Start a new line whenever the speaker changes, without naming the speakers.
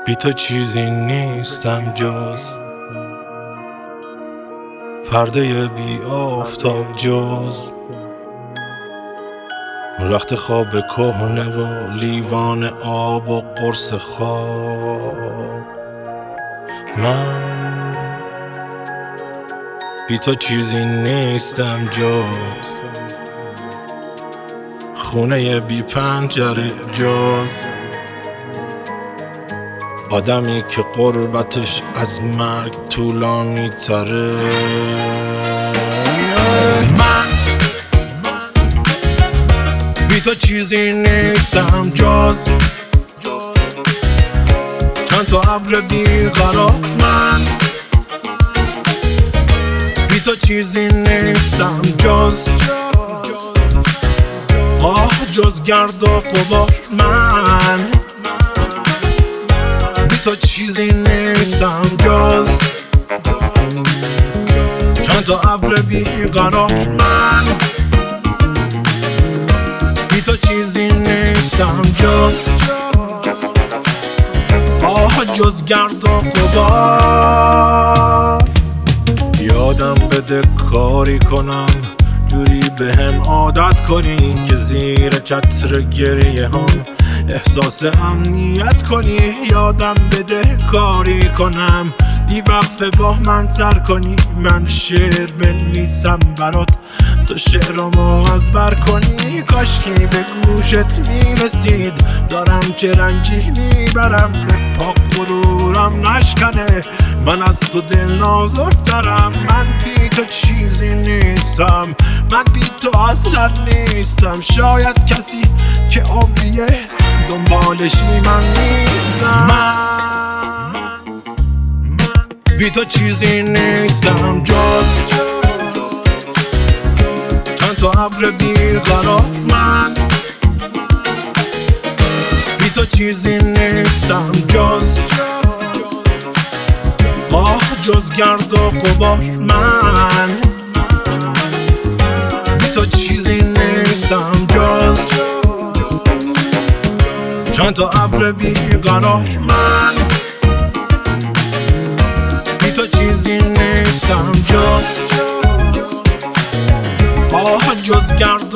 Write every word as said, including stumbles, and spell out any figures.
بی تو چیزی نیستم جز پرده بی آفتاب، جز رخت خواب کهنه و لیوان آب و قرص خواب. من بی تو چیزی نیستم جز خونه بی پنجره، جز آدمی که قربتش از مرگ طولانی تره. من بی تو چیزی نیستم جز چند تا ابر بیقرار. من بی تو چیزی نیستم جز آه جز گرد و غبار. من بی تو چیزی نیستم جز چند تا ابر بیقرار. من بی تو چیزی نیستم جز آه جز گرد و غبار. یادم بده کاری کنم جوری به هم عادت کنی که زیر چتر گریه هم احساس امنیت کنی. یادم بده کاری کنم بی وقفه با من سر کنی. من شعر بنویسم برات تو شعرامو از بر کنی. کاشکی به گوشت میرسید دارم چه رنجی میبرم به پاک غرورم نشکنه. من از تو دل نازک دارم. من بی تو چیزی نیستم. من بی تو اصلا نیستم. شاید کسی که عمریه دنبالشی من نیستم. من بی تو چیزی نیستم جز چند تا ابر بیقرار. من بی تو چیزی نیستم جز آه جز گرد و غبار. من بی تو چیزی نیستم جز چند تا ابر بیقرار. من بی تو چیزی نیستم جز آه جز گرد